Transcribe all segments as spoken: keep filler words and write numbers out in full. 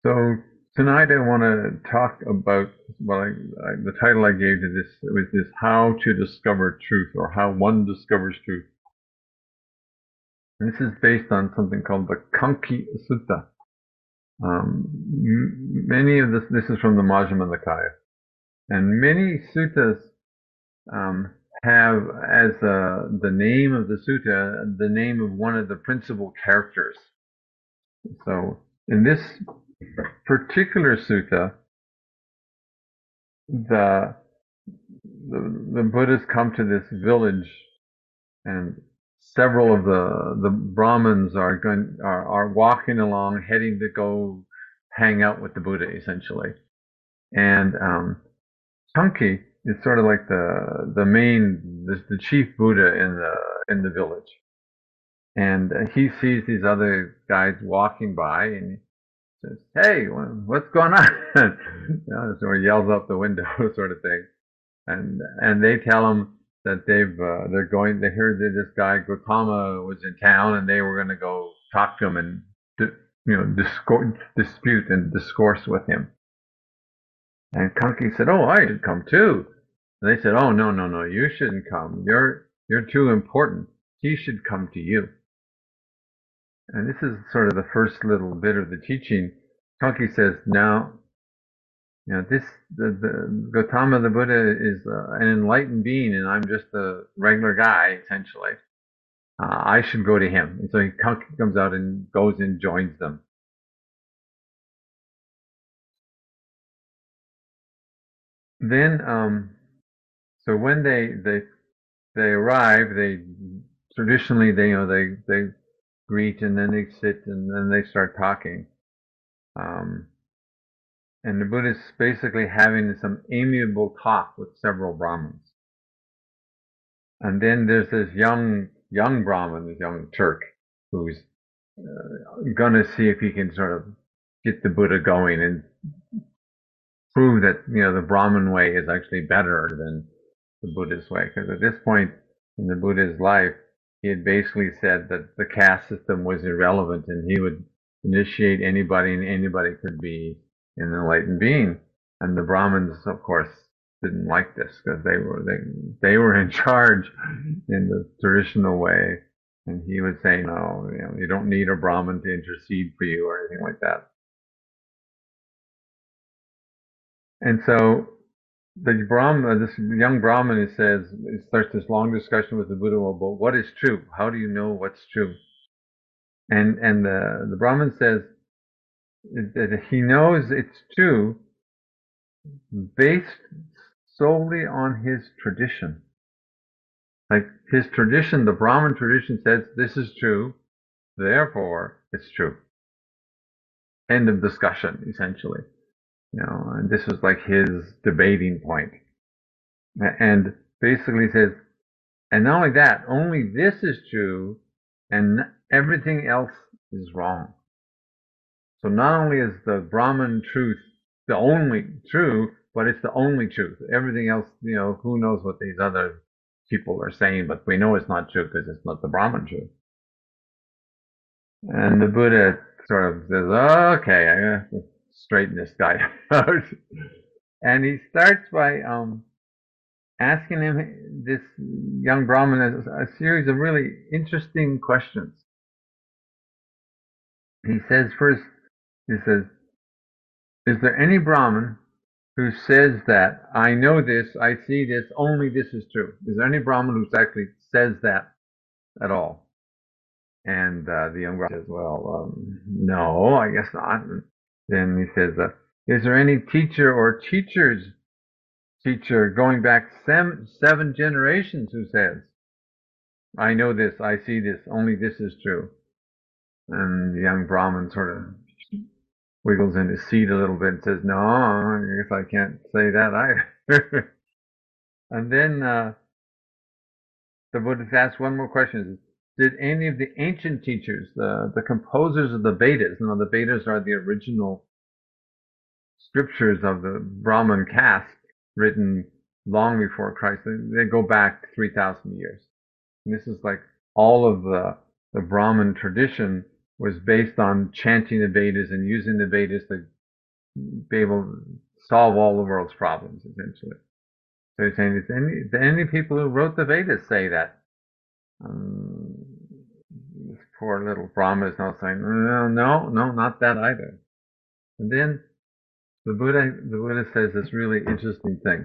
So tonight I want to talk about, well, I, I, the title I gave to this was this how to discover truth, or how one discovers truth. And this is based on something called the Kanki Sutta. Um, many of this, this is from the Majjhima Nikaya, and many suttas um, have as uh, the name of the sutta the name of one of the principal characters. So in this particular sutta, the the, the Buddhas come to this village, and several of the the Brahmins are going are, are walking along, heading to go hang out with the Buddha, essentially. And um, Chunky is sort of like the the main the, the chief Buddha in the in the village, and uh, he sees these other guys walking by, and he says, "Hey, what's going on?" You know, sort of yells out the window, sort of thing. and and they tell him that they've uh, they're going. They heard that this guy Gautama was in town, and they were going to go talk to him and you know discourse, dispute and discourse with him. And Kanki said, "Oh, I should come too." And they said, "Oh, no, no, no, you shouldn't come. You're you're too important. He should come to you." And this is sort of the first little bit of the teaching. Kanki says, "Now, you know, this the, the Gautama the Buddha is uh, an enlightened being, and I'm just a regular guy, essentially. Uh, I should go to him." And so he comes out and goes and joins them. Then, um, so when they they they arrive, they traditionally they you know they they greet, and then they sit, and then they start talking. Um, and the Buddha is basically having some amiable talk with several Brahmins. And then there's this young young Brahmin, this young Turk, who's uh, gonna see if he can sort of get the Buddha going and prove that you know the Brahmin way is actually better than the Buddhist way. Because at this point in the Buddha's life, he had basically said that the caste system was irrelevant, and he would initiate anybody, and anybody could be an enlightened being. And the Brahmins, of course, didn't like this because they were they they were in charge in the traditional way, and he would say, "No, you know, you don't need a Brahmin to intercede for you or anything like that." And so the Brahma, this young Brahmin, says, it starts this long discussion with the Buddha about what is true. How do you know what's true? And and the the Brahmin says that he knows it's true based solely on his tradition. Like his tradition, the Brahmin tradition says this is true, therefore it's true. End of discussion, essentially. You know, and this was like his debating point. And basically says, and not only that, only this is true, and everything else is wrong. So not only is the Brahman truth the only true, but it's the only truth. Everything else, you know, who knows what these other people are saying, but we know it's not true because it's not the Brahman truth. And the Buddha sort of says, oh, okay, I have to straighten this guy out. And he starts by um, asking him, this young Brahmin, a, a series of really interesting questions. He says first, he says, is there any Brahmin who says that I know this, I see this, only this is true? Is there any Brahmin who actually says that at all? And uh, the young Brahmin says, well, um, no, I guess not. And then he says, uh, is there any teacher or teacher's teacher going back seven, seven generations who says, I know this, I see this, only this is true? And the young Brahmin sort of wiggles in his seat a little bit and says, no, I guess I can't say that either. And then uh, the Buddha asks one more question. Did any of the ancient teachers, the, the composers of the Vedas, you know, the Vedas are the original scriptures of the Brahmin caste written long before Christ, they, they go back three thousand years. And this is like all of the, the Brahmin tradition was based on chanting the Vedas and using the Vedas to be able to solve all the world's problems, essentially. So he's saying, did any, did any people who wrote the Vedas say that? Um, this poor little Brahma is now saying, no, no, no, not that either. And then the Buddha, the Buddha says this really interesting thing.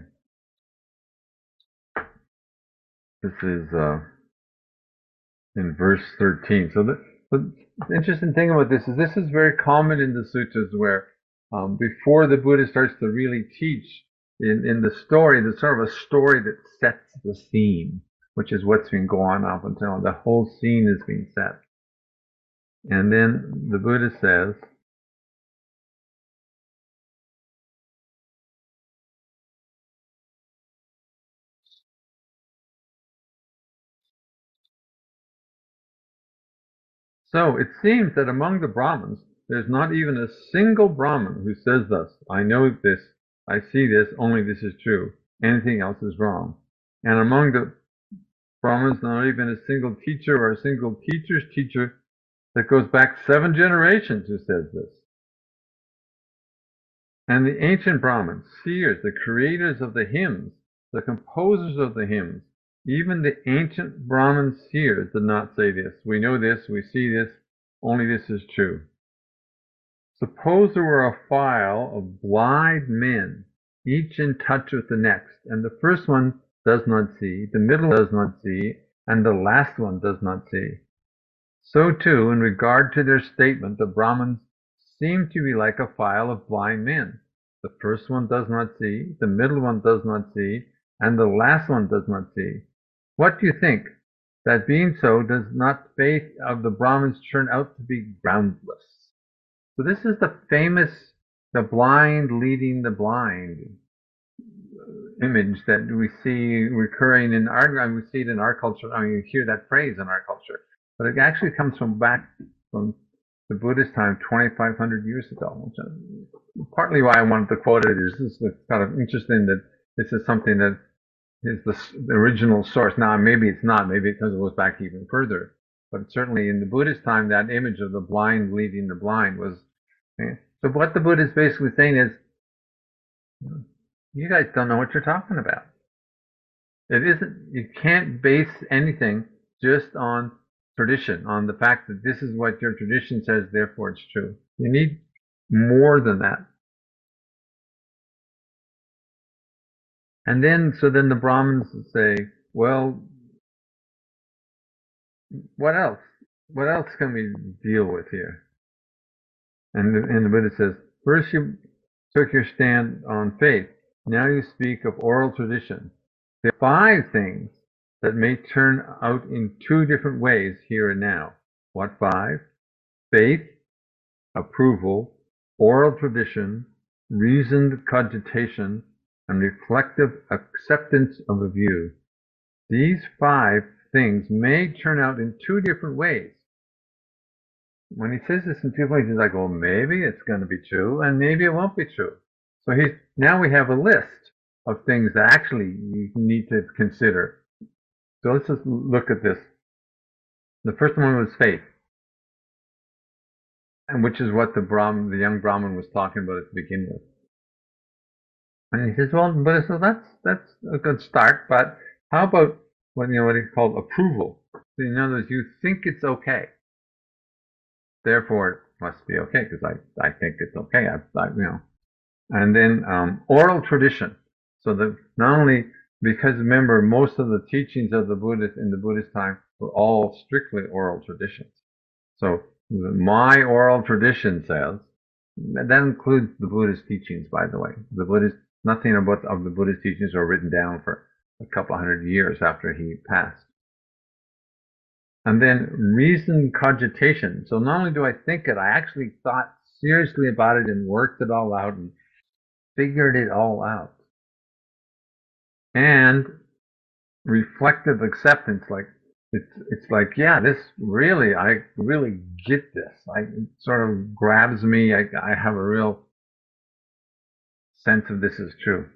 This is uh, in verse thirteen. So the, the interesting thing about this is this is very common in the sutras where um, before the Buddha starts to really teach in, in the story, there's sort of a story that sets the scene, which is what's been going on up until now. The whole scene is being set. And then the Buddha says, so it seems that among the Brahmins, there's not even a single Brahmin who says thus, I know this, I see this, only this is true. Anything else is wrong. And among the Brahmins, not even a single teacher or a single teacher's teacher that goes back seven generations who says this. And the ancient Brahmins, seers, the creators of the hymns, the composers of the hymns, even the ancient Brahmin seers did not say this. We know this, we see this, only this is true. Suppose there were a file of blind men, each in touch with the next, and the first one does not see, the middle does not see, and the last one does not see. So too, in regard to their statement, the Brahmins seem to be like a file of blind men. The first one does not see, the middle one does not see, and the last one does not see. What do you think? That being so, does not faith of the Brahmins turn out to be groundless? So this is the famous, the blind leading the blind image that we see recurring in our, I mean, we see it in our culture. I mean, you hear that phrase in our culture, but it actually comes from back from the Buddhist time, twenty-five hundred years ago. Which is partly why I wanted to quote it is this is kind of interesting that this is something that is the, the original source. Now, maybe it's not, maybe because it goes back even further, but certainly in the Buddhist time, that image of the blind leading the blind was. So what the Buddha is basically saying is, you guys don't know what you're talking about. It isn't, you can't base anything just on tradition, on the fact that this is what your tradition says, therefore it's true. You need more than that. And then, so then the Brahmins say, well, what else? What else can we deal with here? And the, and the Buddha says, first you took your stand on faith. Now you speak of oral tradition. There are five things that may turn out in two different ways here and now. What five? Faith, approval, oral tradition, reasoned cogitation, and reflective acceptance of a view. These five things may turn out in two different ways. When he says this in two ways, he's like, well, maybe it's going to be true, and maybe it won't be true. So he's, now we have a list of things that actually you need to consider. So let's just look at this. The first one was faith, and which is what the Brahmin, the young Brahmin was talking about at the beginning of. And he says, well, but so that's that's a good start, but how about what you know what he called approval? So in other words, you think it's okay, therefore it must be okay because I I think it's okay. I, I you know, and then um, oral tradition. So that not only because remember most of the teachings of the Buddhist in the Buddhist time were all strictly oral traditions. So my oral tradition says that includes the Buddhist teachings, by the way. The Buddhist nothing about of the Buddhist teachings are written down for a couple hundred years after he passed. And then reasoned cogitation. So not only do I think it, I actually thought seriously about it and worked it all out and figured it all out. And reflective acceptance, like it's it's like, yeah, this really, I really get this. I, it sort of grabs me. I, I have a real sense of this is true.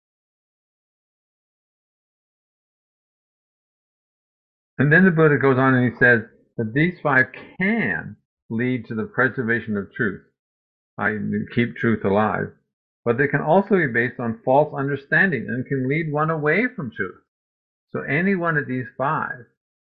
And then the Buddha goes on and he says that these five can lead to the preservation of truth. I keep truth alive. But they can also be based on false understanding and can lead one away from truth. So any one of these five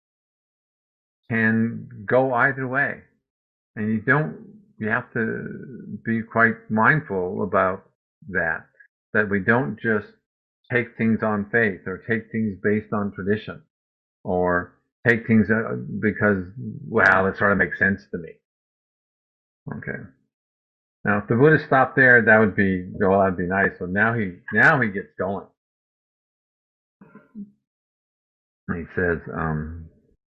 can go either way. And you don't, you have to be quite mindful about that, that we don't just take things on faith or take things based on tradition or take things because, well, it sort of makes sense to me. Okay. Now, if the Buddha stopped there, that would be, well, that'd be nice. So now he, now he gets going. He says, um,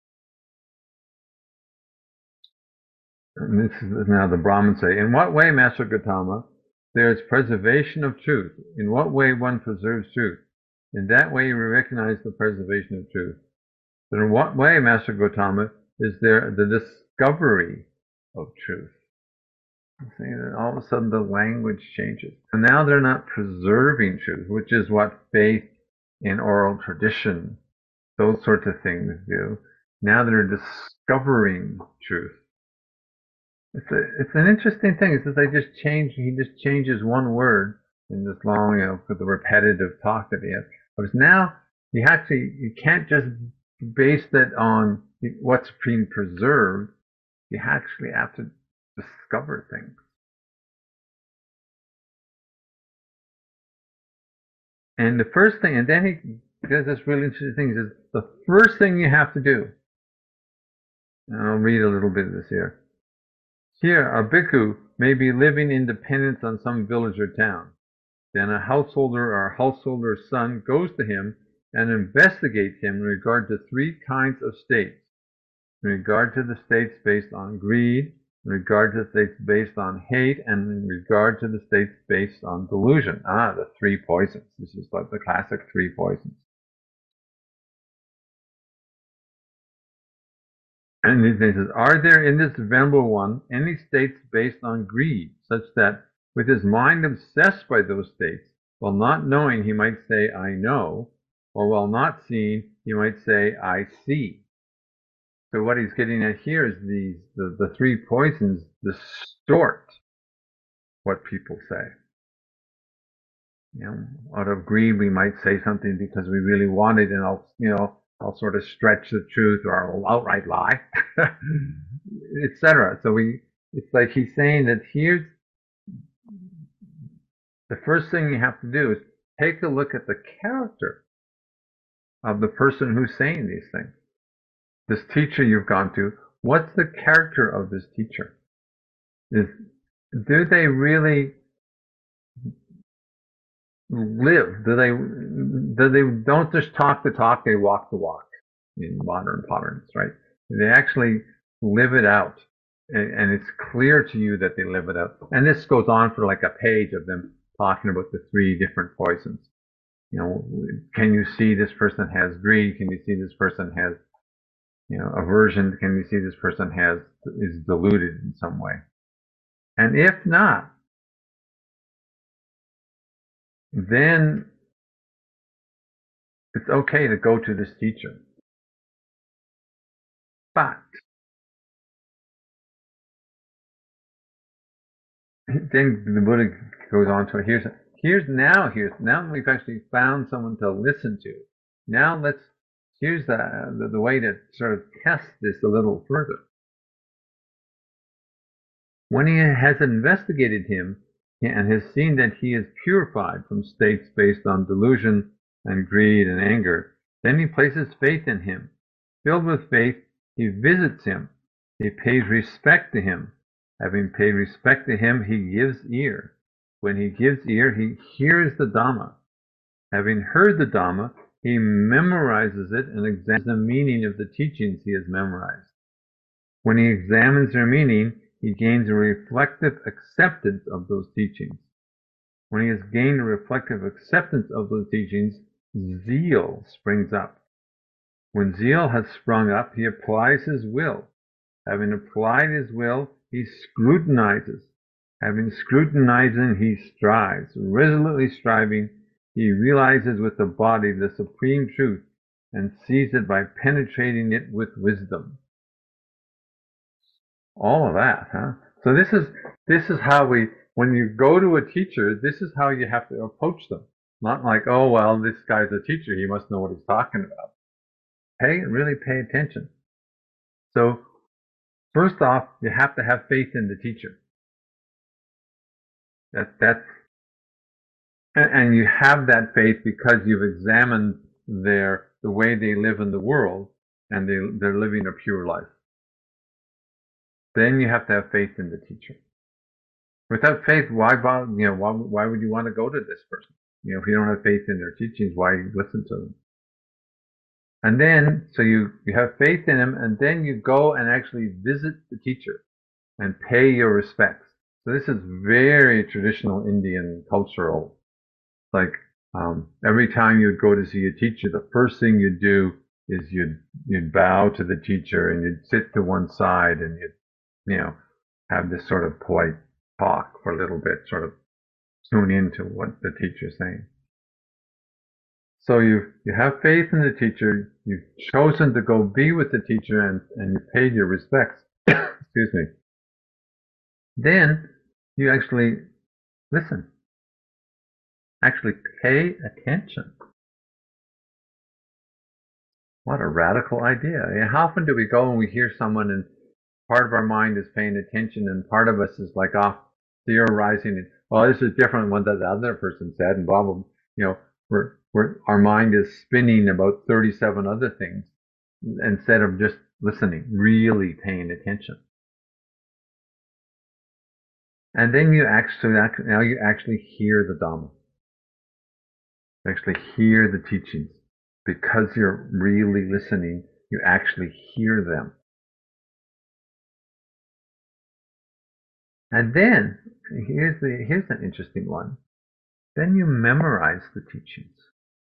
and this is now the Brahmins say, in what way, Master Gautama, there is preservation of truth? In what way one preserves truth? In that way, we recognize the preservation of truth. But in what way, Master Gautama, is there the discovery of truth? See, all of a sudden the language changes. And now they're not preserving truth, which is what faith in oral tradition, those sorts of things do. Now they're discovering truth. It's a, it's an interesting thing. It's just they just change. He just changes one word in this long, you know, for the repetitive talk that he has. But now you actually you can't just base that on what's being preserved. You actually have to discover things. And the first thing, and then he does this really interesting thing. He says the first thing you have to do. And I'll read a little bit of this here. Here, a bhikkhu may be living in dependence on some village or town. Then a householder or a householder's son goes to him and investigates him in regard to three kinds of states. In regard to the states based on greed, in regard to the states based on hate, and in regard to the states based on delusion. Ah, the three poisons. This is like the classic three poisons. And he says, are there in this venerable one any states based on greed, such that with his mind obsessed by those states, while not knowing he might say, I know, or while not seeing, he might say, I see. So what he's getting at here is these the, the three poisons distort what people say. You know, out of greed, we might say something because we really want it, and I'll, you know, I'll sort of stretch the truth, or I'll outright lie, et cetera. So we, it's like he's saying that here's the first thing you have to do is take a look at the character of the person who's saying these things. This teacher you've gone to, what's the character of this teacher? Is do they really live? Do they do they don't just talk the talk, they walk the walk in modern parlance, right? They actually live it out. And, and it's clear to you that they live it out. And this goes on for like a page of them talking about the three different poisons. You know, can you see this person has greed? Can you see this person has, you know, aversion? Can you see this person has is deluded in some way? And if not, then it's okay to go to this teacher. But then the Buddha goes on to here's here's now here's now we've actually found someone to listen to. Now let's here's the, the the way to sort of test this a little further. When he has investigated him and has seen that he is purified from states based on delusion and greed and anger, then he places faith in him. Filled with faith, he visits him. He pays respect to him. Having paid respect to him, he gives ear. When he gives ear, he hears the Dhamma. Having heard the Dhamma, he memorizes it and examines the meaning of the teachings he has memorized. When he examines their meaning, he gains a reflective acceptance of those teachings. When he has gained a reflective acceptance of those teachings, zeal springs up. When zeal has sprung up, he applies his will. Having applied his will, he scrutinizes. Having scrutinized, he strives. Resolutely striving, he realizes with the body the supreme truth and sees it by penetrating it with wisdom. All of that, huh? So this is this is how we when you go to a teacher, this is how you have to approach them. Not like, oh, well, this guy's a teacher. He must know what he's talking about. Pay, really pay attention. So first off, you have to have faith in the teacher. That, that's, and you have that faith because you've examined their, the way they live in the world, and they, they're living a pure life. Then you have to have faith in the teacher. Without faith, why bother, you know, why, why would you want to go to this person? You know, if you don't have faith in their teachings, why listen to them? And then, so you, you have faith in them, and then you go and actually visit the teacher and pay your respects. So this is very traditional Indian cultural. Like, um, every time you'd go to see a teacher, the first thing you'd do is you'd, you'd bow to the teacher and you'd sit to one side and you'd, you know, have this sort of polite talk for a little bit, sort of tune into what the teacher's saying. So you, you have faith in the teacher, you've chosen to go be with the teacher, and, and you paid your respects. Excuse me. Then you actually listen. Actually pay attention. What a radical idea. And how often do we go and we hear someone and part of our mind is paying attention and part of us is like off theorizing and, well, this is different than what the other person said and blah, blah, you know, we're, we're, our mind is spinning about thirty-seven other things instead of just listening, really paying attention. And then you actually, now you actually hear the Dhamma. You actually hear the teachings. Because you're really listening, you actually hear them. And then, here's the, here's an interesting one. Then you memorize the teachings.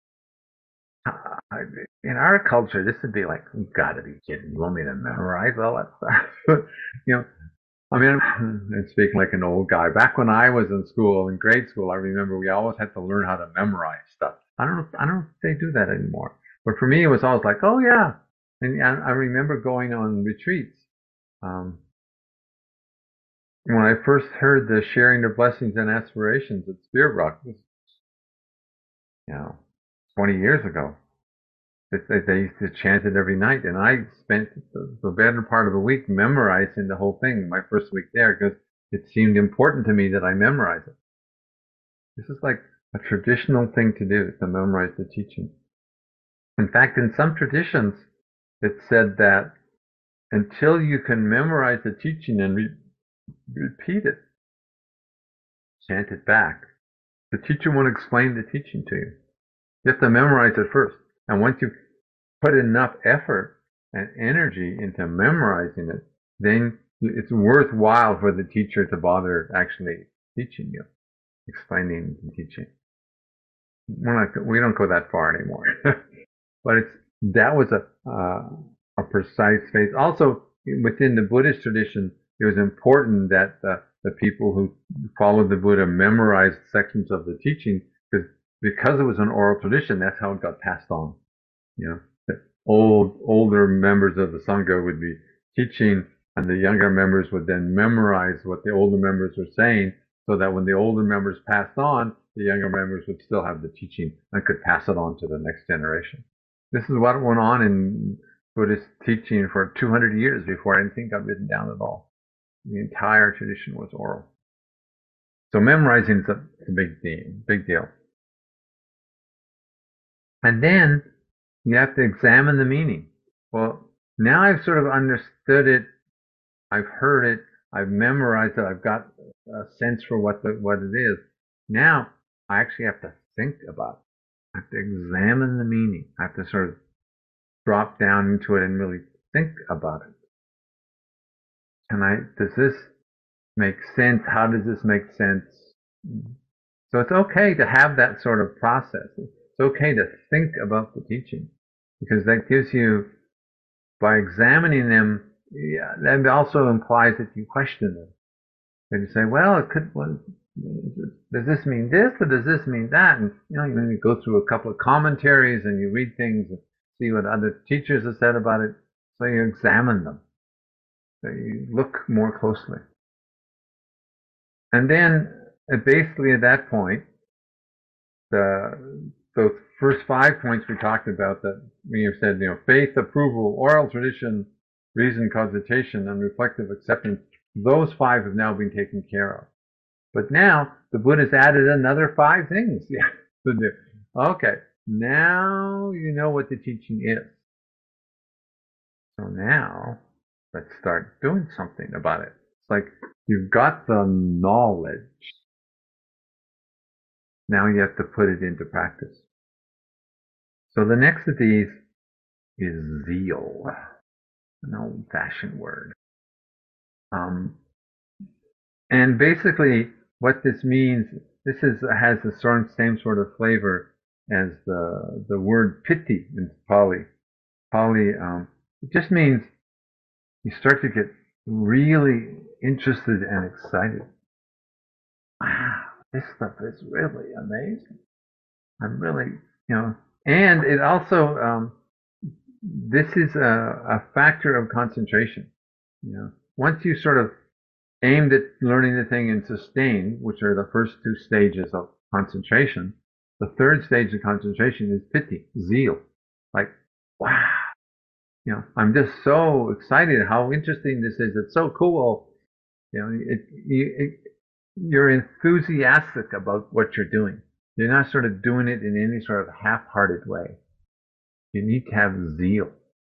In our culture, this would be like, you gotta be kidding. You want me to memorize all that stuff? You know, I mean, I'm speaking like an old guy. Back when I was in school, in grade school, I remember we always had to learn how to memorize stuff. I don't know, I don't know if they do that anymore. But for me, it was always like, oh yeah. And I remember going on retreats. Um, when I first heard the sharing of blessings and aspirations at Spirit Rock, it was, you know, twenty years ago. They, they used to chant it every night, and I spent the, the better part of a week memorizing the whole thing my first week there because it seemed important to me that I memorize it. This is like a traditional thing to do, to memorize the teaching. In fact, in some traditions, it said that until you can memorize the teaching and re repeat it, chant it back, the teacher won't explain the teaching to you. You have to memorize it first. And once you put enough effort and energy into memorizing it, then it's worthwhile for the teacher to bother actually teaching you, explaining the teaching. We're not, we don't go that far anymore. But it's, that was a, uh, a precise phase. Also, within the Buddhist tradition, it was important that the, the people who followed the Buddha memorized sections of the teaching because because it was an oral tradition, that's how it got passed on. You know, the old older members of the Sangha would be teaching, and the younger members would then memorize what the older members were saying, so that when the older members passed on, the younger members would still have the teaching and could pass it on to the next generation. This is what went on in Buddhist teaching for two hundred years before anything got written down at all. The entire tradition was oral. So memorizing is a, a big deal, big deal. And then you have to examine the meaning. Well, now I've sort of understood it, I've heard it, I've memorized it, I've got a sense for what the, what it is. Now I actually have to think about it. I have to examine the meaning. I have to sort of drop down into it and really think about it. Can I, does this make sense? How does this make sense? So it's okay to have that sort of process. It's okay to think about the teaching because that gives you, by examining them, yeah, that also implies that you question them. And you say, well, it could, well, does this mean this or does this mean that? And you know, you go through a couple of commentaries and you read things and see what other teachers have said about it. So you examine them. So you look more closely. And then and basically at that point, the those first five points we talked about that we have said, you know, faith, approval, oral tradition, reason, cognition, and reflective acceptance, those five have now been taken care of. But now the Buddha's added another five things yeah, to do. Okay, now you know what the teaching is. So now let's start doing something about it. It's like you've got the knowledge. Now you have to put it into practice. So the next of these is zeal, an old-fashioned word. Um, and basically, what this means, this is has the same sort of flavor as the the word piti in Pali. Pali, um, it just means you start to get really interested and excited. Wow, this stuff is really amazing. I'm really, you know, and it also, um, this is a, a factor of concentration. You know, once you sort of aimed at learning the thing and sustain, which are the first two stages of concentration, the third stage of concentration is piti, zeal. Like, wow, you know, I'm just so excited how interesting this is. It's so cool. You know, it, it, you're enthusiastic about what you're doing. You're not sort of doing it in any sort of half-hearted way. You need to have zeal.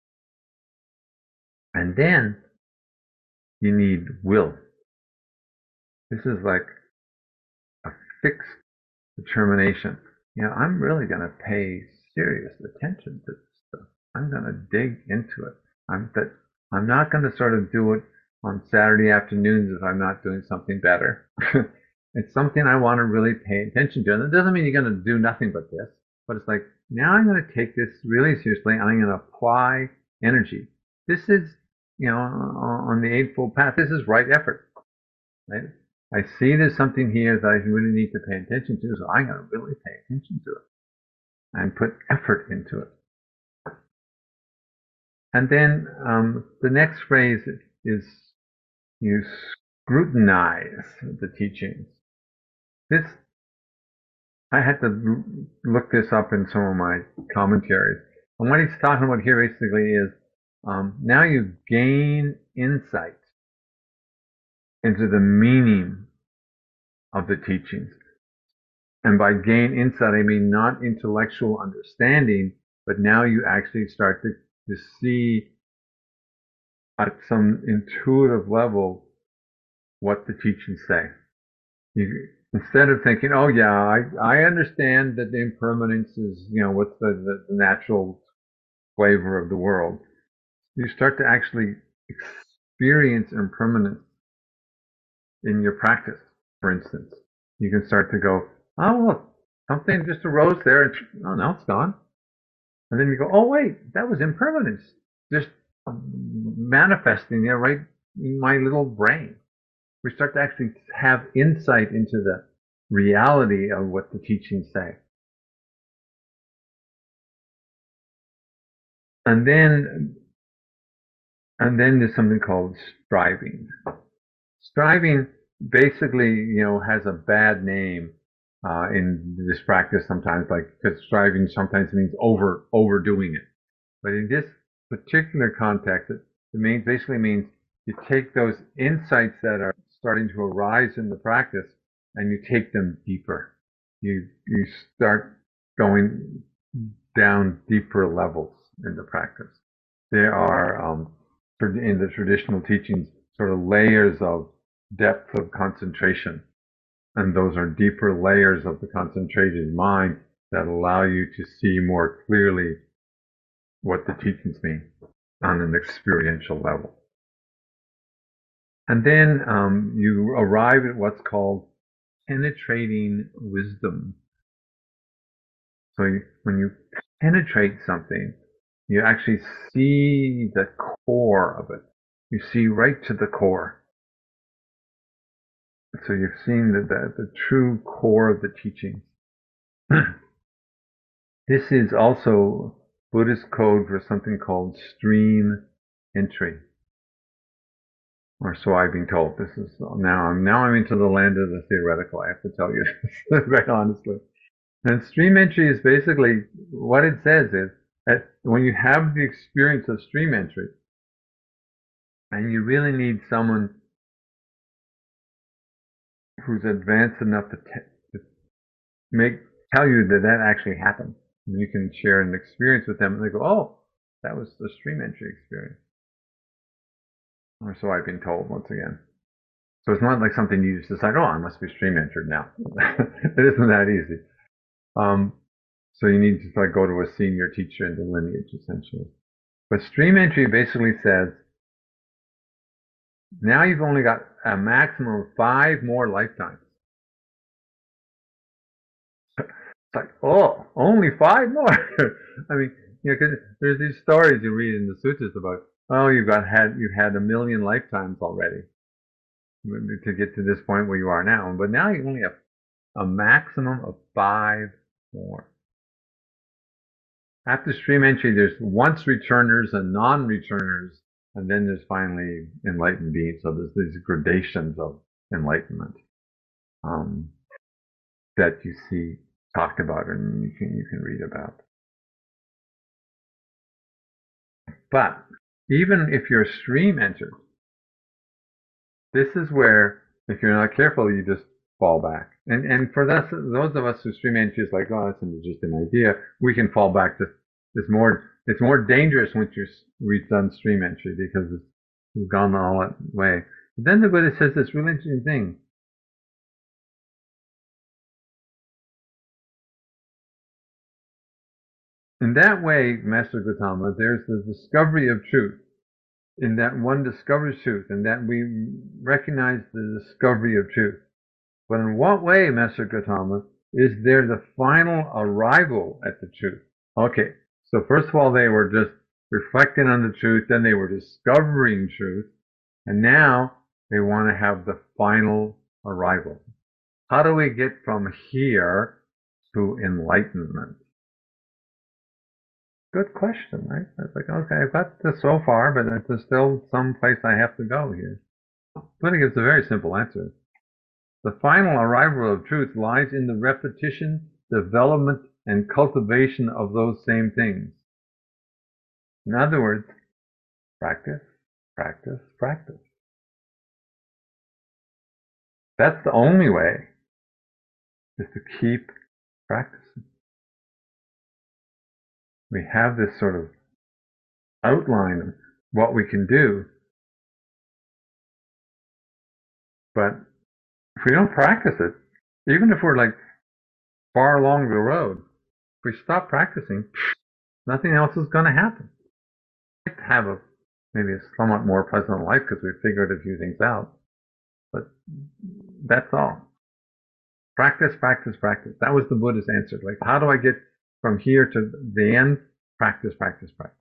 And then you need will. This is like a fixed determination. You know, I'm really going to pay serious attention to this stuff. I'm going to dig into it. I'm that I'm not going to sort of do it on Saturday afternoons if I'm not doing something better. It's something I want to really pay attention to. And it doesn't mean you're going to do nothing but this, but it's like, now I'm going to take this really seriously and I'm going to apply energy. This is, you know, on the Eightfold Path, this is right effort, right? I see there's something here that I really need to pay attention to, so I'm going to really pay attention to it and put effort into it. And then um, the next phrase is you scrutinize the teachings. This, I had to look this up in some of my commentaries. And what he's talking about here basically is um, now you gain insight into the meaning of the teachings. And by gain insight, I mean not intellectual understanding, but now you actually start to, to see at some intuitive level what the teachings say. You, instead of thinking, oh yeah, I, I understand that the impermanence is, you know, what's the, the, the natural flavor of the world. You start to actually experience impermanence in your practice, for instance. You can start to go, oh, look, something just arose there, and oh, now it's gone. And then you go, oh, wait, that was impermanence, just manifesting there right in my little brain. We start to actually have insight into the reality of what the teachings say. And then, and then there's something called striving. Striving basically, you know, has a bad name uh, in this practice sometimes, like because striving sometimes means over overdoing it. But in this particular context, it, it means basically means you take those insights that are starting to arise in the practice and you take them deeper. You you start going down deeper levels in the practice. There are um, in the traditional teachings sort of layers of depth of concentration, and those are deeper layers of the concentrated mind that allow you to see more clearly what the teachings mean on an experiential level. And then um, you arrive at what's called penetrating wisdom. So you, when you penetrate something, you actually see the core of it. You see right to the core. So you've seen the, the, the true core of the teachings. This is also Buddhist code for something called stream entry. or so I've been told. This is now I'm now I'm into the land of the theoretical. I have to tell you this very honestly. And stream entry is basically what it says is that when you have the experience of stream entry, and you really need someone who's advanced enough to, to make tell you that that actually happened. And you can share an experience with them, and they go, "Oh, that was the stream entry experience," or so I've been told. Once again, so it's not like something you just decide, "Oh, I must be stream entered now." It isn't that easy. Um, so you need to like go to a senior teacher in the lineage, essentially. But stream entry basically says now you've only got a maximum of five more lifetimes. It's like, oh, only five more. I mean, you know, 'cause there's these stories you read in the sutras about, oh, you've got had you've had a million lifetimes already to get to this point where you are now, but now you only have a maximum of five more. After stream entry, there's once returners and non-returners, and then there's finally enlightened beings. So there's these gradations of enlightenment um, that you see talked about and you can you can read about. But even if you're stream entered, this is where if you're not careful, you just fall back. And and for us, those of us who stream entry is like, oh, that's just an idea. We can fall back to it's more it's more dangerous once you we've done stream entry because it's, it's gone all that way. But then the Buddha says this really interesting thing. In that way, Master Gautama, there's the discovery of truth. In that one discovers truth, and that we recognize the discovery of truth. But in what way, Master Gautama, is there the final arrival at the truth? Okay, so first of all, they were just reflecting on the truth, then they were discovering truth, and now they want to have the final arrival. How do we get from here to enlightenment? Good question, right? It's like, okay, I've got this so far, but there's still some place I have to go here. But it gives a very simple answer. The final arrival of truth lies in the repetition, development, and cultivation of those same things. In other words, practice, practice, practice. That's the only way, is to keep practicing. We have this sort of outline of what we can do, but if we don't practice it, even if we're like far along the road, if we stop practicing, nothing else is going to happen. We like to have a maybe a somewhat more pleasant life because we've figured a few things out, but that's all. Practice, practice, practice. That was the Buddha's answer. Like, how do I get from here to the end? Practice, practice, practice.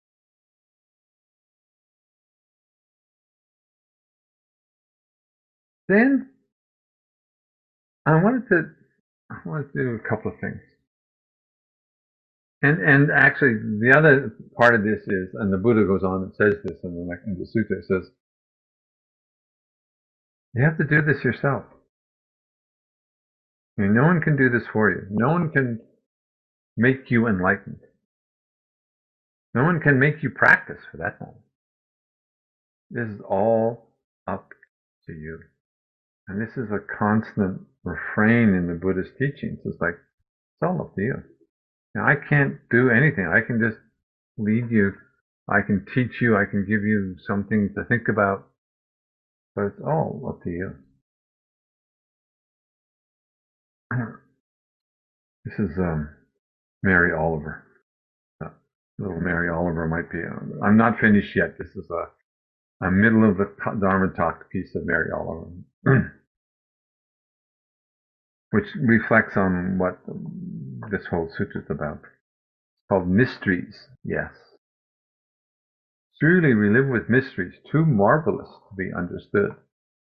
Then I wanted to I wanted to do a couple of things. And and actually the other part of this is, and the Buddha goes on and says this in the, in the sutta, it says, you have to do this yourself. I mean, no one can do this for you. No one can make you enlightened. No one can make you practice for that matter. This is all up to you. And this is a constant refrain in the Buddhist teachings. It's like, it's all up to you. Now, I can't do anything. I can just lead you. I can teach you. I can give you something to think about. But it's all up to you. This is um, Mary Oliver. Uh, little Mary Oliver might be. Uh, I'm not finished yet. This is a, a middle of the Dharma talk piece of Mary Oliver, which reflects on what this whole sutra is about. It's called Mysteries, yes. Truly we live with mysteries too marvelous to be understood.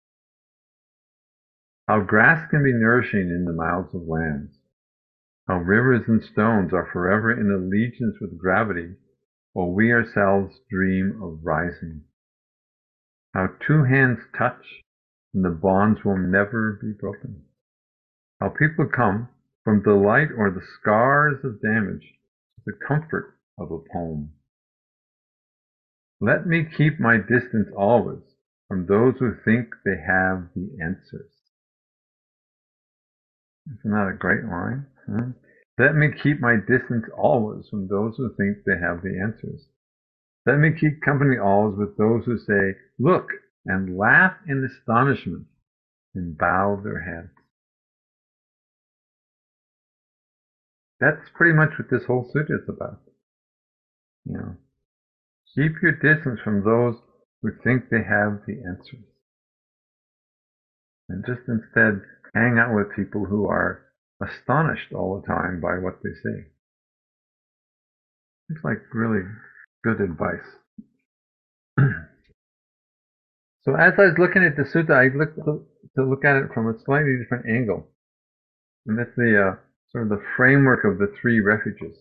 How grass can be nourishing in the mouths of lambs. How rivers and stones are forever in allegiance with gravity, while we ourselves dream of rising. how two hands touch and the bonds will never be broken. How people come from delight or the scars of damage to the comfort of a poem. Let me keep my distance always from those who think they have the answers. Isn't that a great line? Huh? Let me keep my distance always from those who think they have the answers. Let me keep company always with those who say, look, and laugh in astonishment and bow their heads. That's pretty much what this whole sutta is about. You know, keep your distance from those who think they have the answers. And just instead hang out with people who are astonished all the time by what they say. It's like really good advice. So as I was looking at the sutta, I looked to look at it from a slightly different angle. And that's the uh, sort of the framework of the three refuges.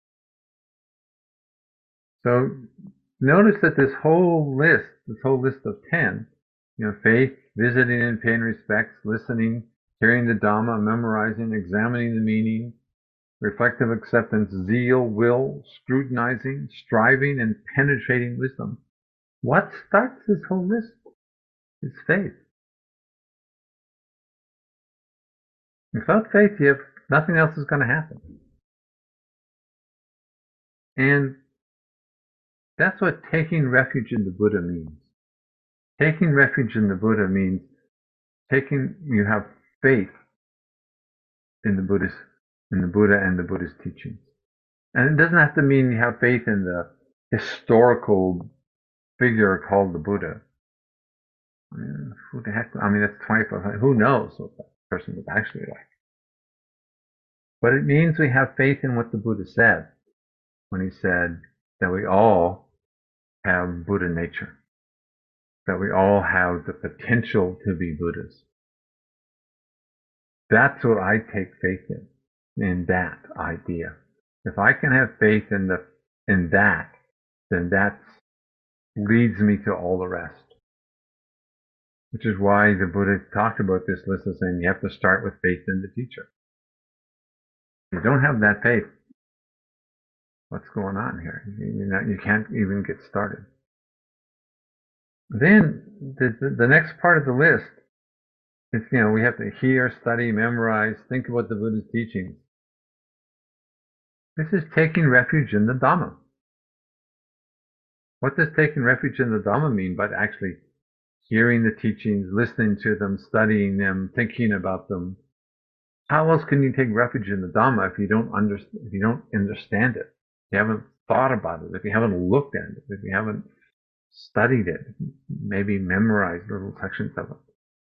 So notice that this whole list, this whole list of ten, you know, faith, visiting and paying respects, listening, hearing the Dhamma, memorizing, examining the meaning, reflective acceptance, zeal, will, scrutinizing, striving, and penetrating wisdom. What starts this whole list is faith. Without faith, you have nothing else is going to happen. And that's what taking refuge in the Buddha means. Taking refuge in the Buddha means taking, you have faith in the Buddhist, in the Buddha and the Buddhist teachings. And it doesn't have to mean you have faith in the historical figure called the Buddha. I mean, who the heck, I mean, that's twenty-five hundred, who knows what that person was actually like. But it means we have faith in what the Buddha said when he said that we all have Buddha nature, that we all have the potential to be Buddhas. That's what I take faith in, in that idea. If I can have faith in the in that, then that leads me to all the rest. Which is why the Buddha talked about this list of saying you have to start with faith in the teacher. If you don't have that faith, what's going on here? You, know, you can't even get started. Then the, the, the next part of the list is, you know, we have to hear, study, memorize, think about the Buddha's teachings. This is taking refuge in the Dhamma. What does taking refuge in the Dhamma mean but actually hearing the teachings, listening to them, studying them, thinking about them? How else can you take refuge in the Dhamma if you don't understand, if you don't understand it? If you haven't thought about it, if you haven't looked at it, if you haven't studied it, maybe memorized little sections of it.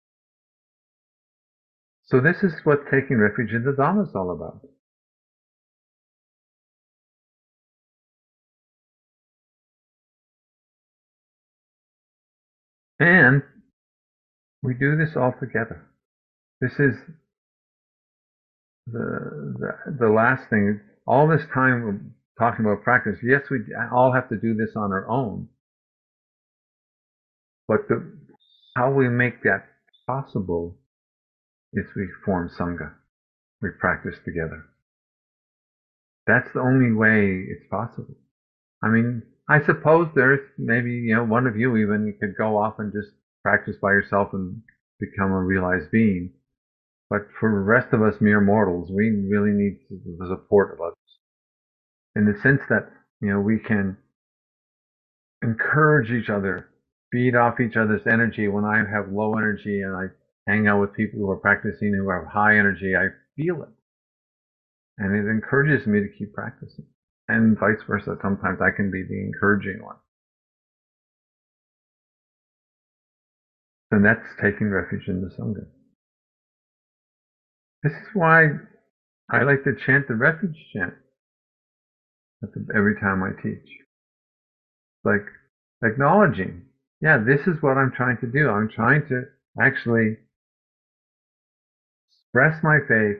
So this is what taking refuge in the Dhamma is all about. And we do this all together. This is the, the, the last thing. All this time we're talking about practice. Yes, we all have to do this on our own. But the, how we make that possible is we form Sangha. We practice together. That's the only way it's possible. I mean, I suppose there's maybe, you know, one of you even could go off and just practice by yourself and become a realized being. But for the rest of us mere mortals, we really need the support of others. In the sense that, you know, we can encourage each other, feed off each other's energy. When I have low energy and I hang out with people who are practicing who have high energy, I feel it. And it encourages me to keep practicing. And vice versa. Sometimes I can be the encouraging one. And that's taking refuge in the Sangha. This is why I like to chant the refuge chant every time I teach. Like acknowledging, yeah, this is what I'm trying to do. I'm trying to actually express my faith,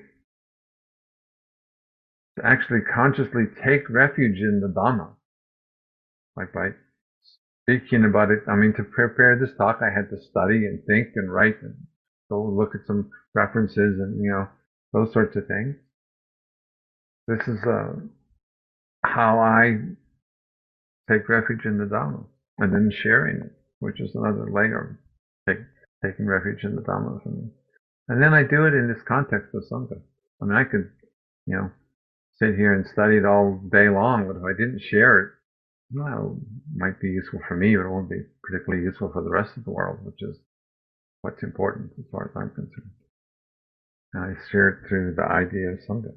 to actually consciously take refuge in the Dhamma, like by speaking about it, I mean, to prepare this talk, I had to study and think and write and go look at some references and, you know, those sorts of things. This is uh, how I take refuge in the Dhamma and then sharing it, which is another layer of take, taking refuge in the Dhamma for me. And then I do it in this context of Sangha. I mean, I could, you know, sit here and study it all day long, but if I didn't share it, well, it might be useful for me, but it won't be particularly useful for the rest of the world, which is what's important as far as I'm concerned. And I share it through the idea of Sangha.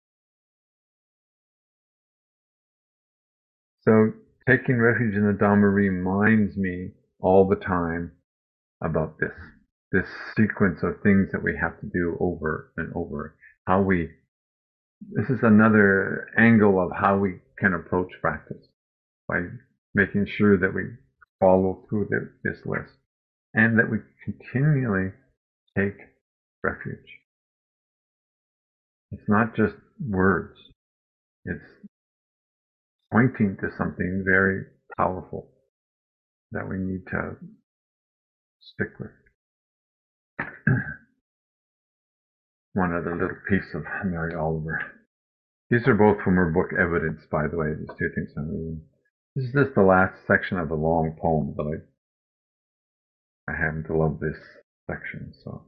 So taking refuge in the Dhamma reminds me all the time about this, this sequence of things that we have to do over and over. How we, this is another angle of how we can approach practice by making sure that we follow through the, this list and that we continually take refuge. It's not just words. It's pointing to something very powerful that we need to stick with. One other little piece of Mary Oliver. These are both from her book Evidence, by the way, these two things I'm reading. This is just the last section of a long poem, but I, I happen to love this section. So,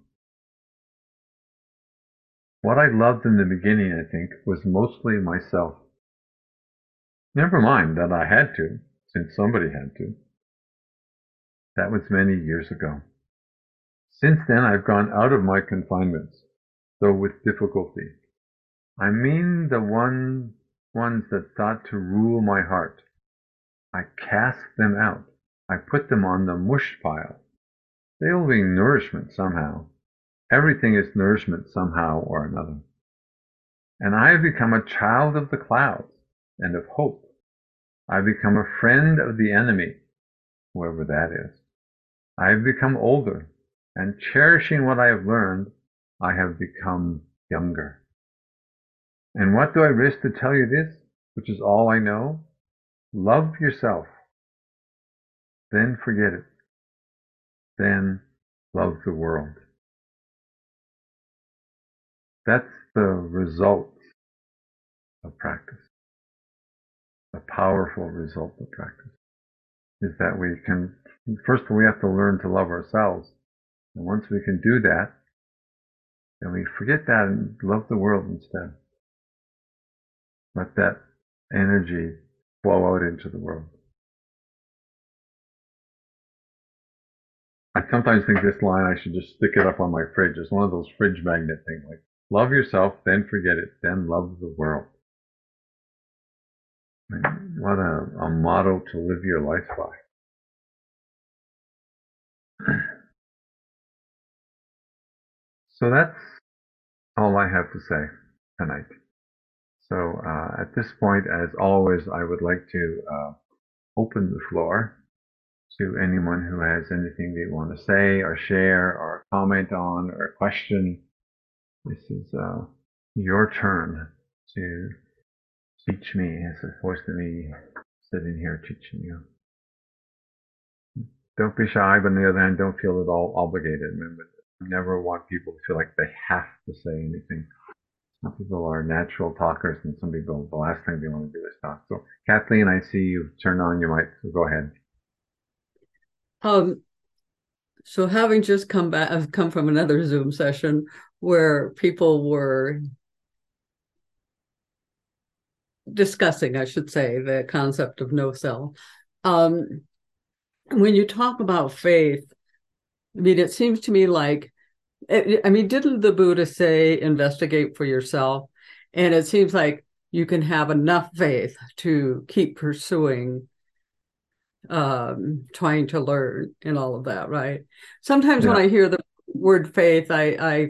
what I loved in the beginning, I think, was mostly myself. Never mind that I had to, since somebody had to. That was many years ago. Since then, I've gone out of my confinements, though with difficulty. I mean the one, ones that thought to rule my heart. I cast them out. I put them on the mush pile. They will be nourishment somehow. Everything is nourishment somehow or another. And I have become a child of the clouds and of hope. I have become a friend of the enemy, whoever that is. I have become older, and cherishing what I have learned, I have become younger. And what do I risk to tell you this, which is all I know? Love yourself, then forget it, then love the world. That's the result of practice. A powerful result of practice is that we can, first of all, we have to learn to love ourselves. And once we can do that, then we forget that and love the world instead. Let that energy flow out into the world. I sometimes think this line, I should just stick it up on my fridge. It's one of those fridge magnet things, like, love yourself, then forget it, then love the world. I mean, what a, a motto to live your life by. So that's all I have to say tonight. So uh, at this point, as always, I would like to uh, open the floor to anyone who has anything they want to say or share or comment on or question. This is uh, your turn to teach me as opposed to me sitting here teaching you. Don't be shy, but on the other hand, don't feel at all obligated. Remember, I never want people to feel like they have to say anything. Some people are natural talkers, and some people, the last thing they want to do is talk. So, Kathleen, I see you've turned on your mic, so go ahead. Um, so having just come back, I've come from another Zoom session where people were discussing, I should say, the concept of no self. Um, when you talk about faith, I mean, it seems to me like, I mean, didn't the Buddha say, investigate for yourself? And it seems like you can have enough faith to keep pursuing, um, trying to learn and all of that, right? Sometimes when Yeah. I hear the word faith, I, I,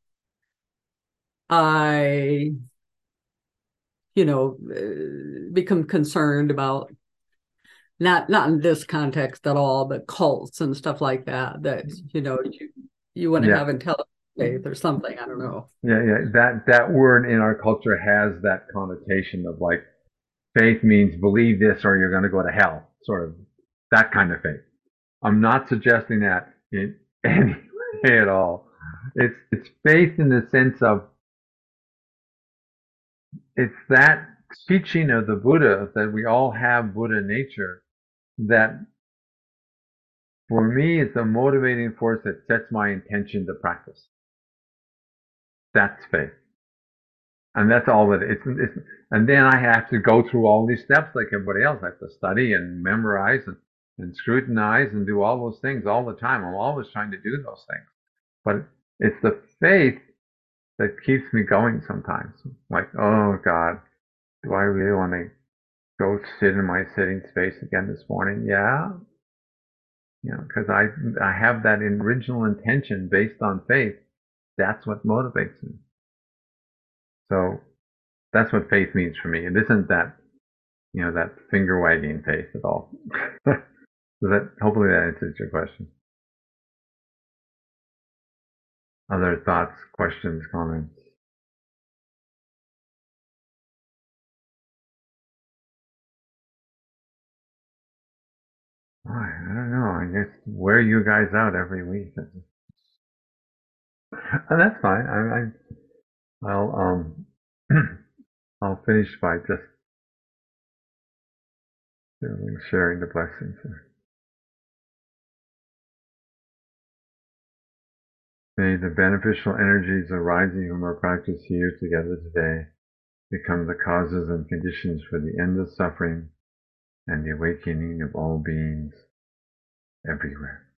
I, you know, become concerned about not not in this context at all, but cults and stuff like that. That you know, you, you want to Yeah. have intelligent faith or something. I don't know. Yeah. Yeah. That, that word in our culture has that connotation of like faith means believe this or you're going to go to hell, sort of That kind of faith. I'm not suggesting that in any way at all. It's it's faith in the sense of it's that teaching of the Buddha that we all have Buddha nature that for me is the motivating force that sets my intention to practice. That's faith. And that's all it is. It's, it's, and then I have to go through all these steps like everybody else. I have to study and memorize and, and scrutinize and do all those things all the time. I'm always trying to do those things. But it's the faith that keeps me going sometimes. Like, oh God, do I really want to go sit in my sitting space again this morning? Yeah. You know, because I, I have that original intention based on faith. That's what motivates me. So that's what faith means for me. It isn't that, you know, that finger wagging faith at all. So that, hopefully that answers your question. Other thoughts, questions, comments? I don't know. I just wear you guys out every week. And that's fine. I, I I'll um I'll finish by just sharing the blessings. May the beneficial energies arising from our practice here together today become the causes and conditions for the end of suffering and the awakening of all beings everywhere.